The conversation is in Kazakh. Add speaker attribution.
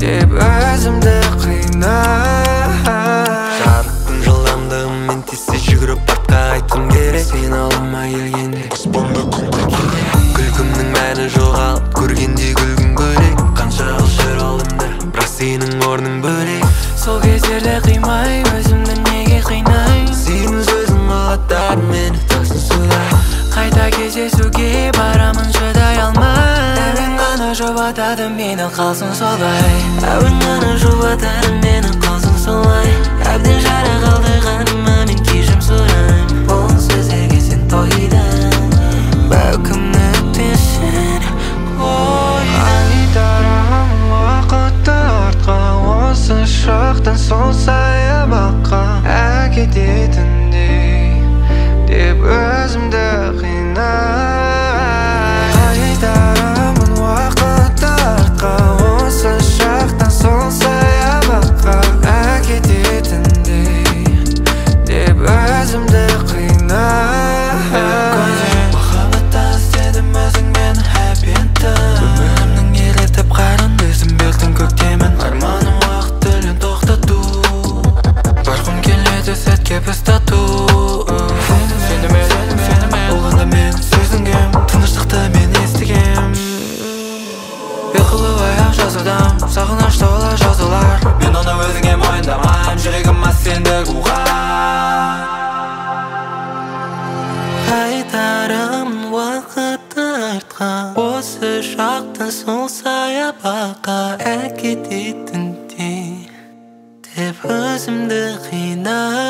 Speaker 1: деп өзімді қинай.
Speaker 2: Жарықтың жылдамдығымен тесте жүгіріп артқа айтқым керек. Сен алдыма келгенде аспанда күн көтерілді. Күлкімнің мәні жоғалып көргенде күлгін бөлек. Қанша қылшыр алдымда бірақ сенің орның бөлек.
Speaker 1: Сол кездерде қимай өзімді неге қинай.
Speaker 2: Сенің сөзің қалаттар мені тасың судай.
Speaker 1: Қайта кездесуге барамын шыдай алмай. Әуен ғана жұбатады мені қалсын солай.
Speaker 2: Әуен ғана жұбатады мені қалсын солай. Әбден жара қалды қаныма мен кешірім сұраймын. Бұл сөзге сен тойдың.
Speaker 1: Бәлкім өтпесін қайтарам уақытты артқа. Осы шақтан сол саябаққа әкететіндей деп өзімді қинай. Қайтарамын уақытты артқа. Осы шақтан сол саябаққа әкететіндей деп өзімді қинай. Махаббатта іздедім өзіңмен happy end'ім. Өмірімнің елетіп қарын өзім бердің көктемін. Арманым уақыт төлін тоқтату. Барғым келеді сәтке біз тату. Сенімен болғанда мен сезінгем. Тыныштықты мен естігем. Ұйқылы аяқ жазудам, сағыныш толы жазулар.
Speaker 2: Мен оны өзіңе мойындамайым, жүрегім аз сенді қуған.
Speaker 1: Қайтарамын уақытты артқа. Осы шақтан сол саябаққа әкететіндей деп өзімді қинай.